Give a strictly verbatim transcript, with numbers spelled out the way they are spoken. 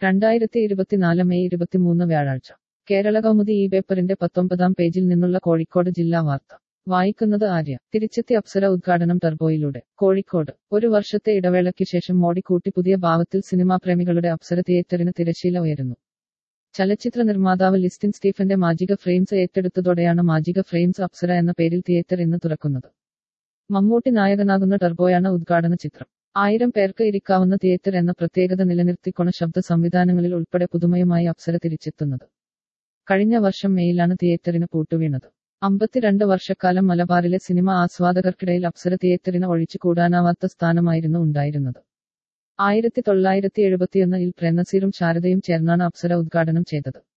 രണ്ടായിരത്തി ഇരുപത്തിനാല് മെയ് ഇരുപത്തിമൂന്ന് വ്യാഴാഴ്ച കേരള കൗമുദി ഈ പേപ്പറിന്റെ പത്തൊമ്പതാം പേജിൽ നിന്നുള്ള കോഴിക്കോട് ജില്ലാ വാർത്ത വായിക്കുന്നത് ആര്യ. തിരിച്ചെത്തി അപ്സര ഉദ്ഘാടനം ടർബോയിലൂടെ. കോഴിക്കോട്. ഒരു വർഷത്തെ ഇടവേളയ്ക്ക് ശേഷം മോടിക്കൂട്ടി പുതിയ ഭാവത്തിൽ സിനിമാപ്രേമികളുടെ അപ്സര തിയേറ്ററിന് തിരശ്ശീല ഉയരുന്നു. ചലച്ചിത്ര നിർമ്മാതാവ് ലിസ്റ്റിൻ സ്റ്റീഫന്റെ മാജിക ഫ്രെയിംസ് ഏറ്റെടുത്തതോടെയാണ് മാജിക ഫ്രെയിംസ് അപ്സര എന്ന പേരിൽ തിയേറ്റർ ഇന്ന് തുറക്കുന്നത്. മമ്മൂട്ടി നായകനാകുന്ന ടർബോയാണ് ഉദ്ഘാടന ചിത്രം. ആയിരം പേർക്ക് ഇരിക്കാവുന്ന തിയേറ്റർ എന്ന പ്രത്യേകത നിലനിർത്തിക്കൊണ്ട് ശബ്ദ സംവിധാനങ്ങളിൽ ഉൾപ്പെടെ പുതുമയുമായി അപ്സര തിരിച്ചെത്തുന്നത്. കഴിഞ്ഞ വർഷം മെയിലാണ് തിയേറ്ററിന് പൂട്ടുവീണത്. അമ്പത്തിരണ്ട് വർഷക്കാലം മലബാറിലെ സിനിമ ആസ്വാദകർക്കിടയിൽ അപ്സര തിയേറ്ററിന് ഒഴിച്ചുകൂടാനാവാത്ത സ്ഥാനമായിരുന്നു ഉണ്ടായിരുന്നത്. ആയിരത്തി തൊള്ളായിരത്തി എഴുപത്തിയൊന്നിൽ പ്രേംനസീറും ശാരദയും ചേർന്നാണ് അപ്സര ഉദ്ഘാടനം ചെയ്തത്.